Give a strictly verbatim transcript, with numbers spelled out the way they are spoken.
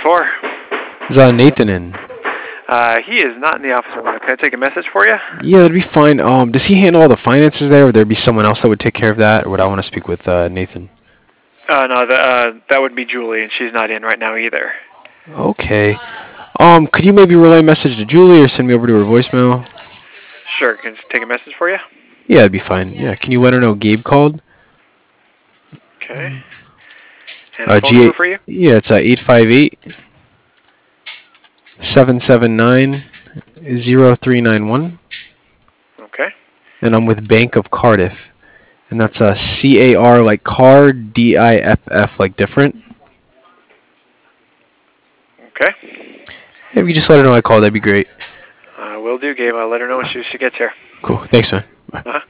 for? Is uh, Nathan in? Uh, he is not in the office right now. Can I take a message for you? Yeah, that'd be fine. Um, does he handle all the finances there, or would there be someone else that would take care of that, or would I want to speak with uh, Nathan? Uh, no, the, uh, that would be Julie, and she's not in right now either. Okay. Um, could you maybe relay a message to Julie or send me over to her voicemail? Sure. Can I take a message for you? Yeah, that'd be fine. Yeah, can you let her know Gabe called? Okay. And a Uh, phone G number eight. for you? Yeah, it's uh, eight five eight seven seven nine zero three nine one, Okay. and I'm with Bank of Cardiff, and that's uh, C A R like car, D I F F like different. Okay. If you just let her know I called, that'd be great. Uh, will do, Gabe. I'll let her know when she, she gets here. Cool. Thanks, man. Bye. Uh-huh.